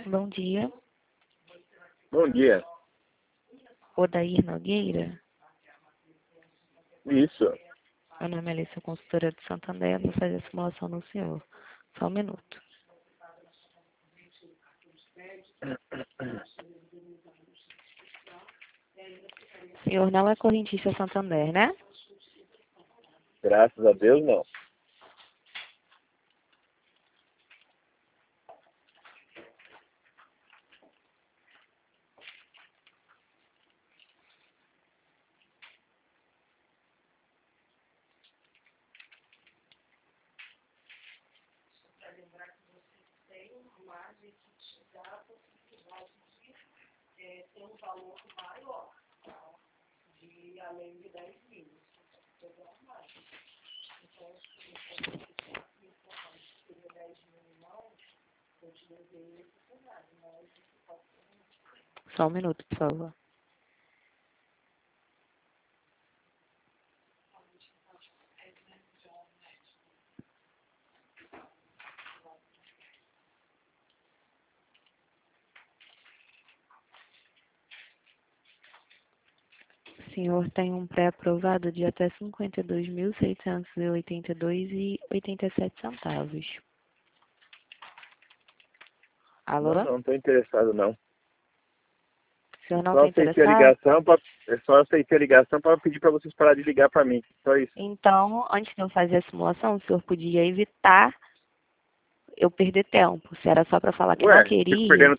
Bom dia. Bom dia. Odair Nogueira. Isso. Meu nome é Alicia, consultora de Santander. Vou fazer a simulação no senhor. Só um minuto. O senhor não é correntista Santander, né? Graças a Deus, não. Só um minuto, por favor. O senhor tem um pré-aprovado de até 52.682,87 centavos. Alô? Não estou interessado, não. O senhor não Só está aceitei a interessado? ligação para pedir para vocês parar de ligar para mim. Só isso. Então, antes de eu fazer a simulação, o senhor podia evitar eu perder tempo. Se era só para falar que não Ué, fico queria. perdendo